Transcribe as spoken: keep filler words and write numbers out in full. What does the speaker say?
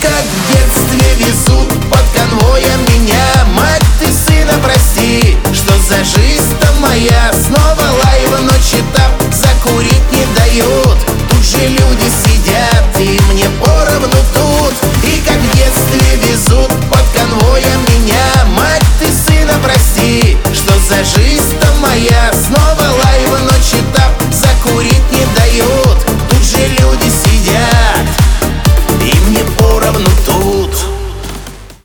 как в детстве везут под конвоем меня. Мать, ты сына прости, что за жизнь-то моя. Снова лайв, но читаю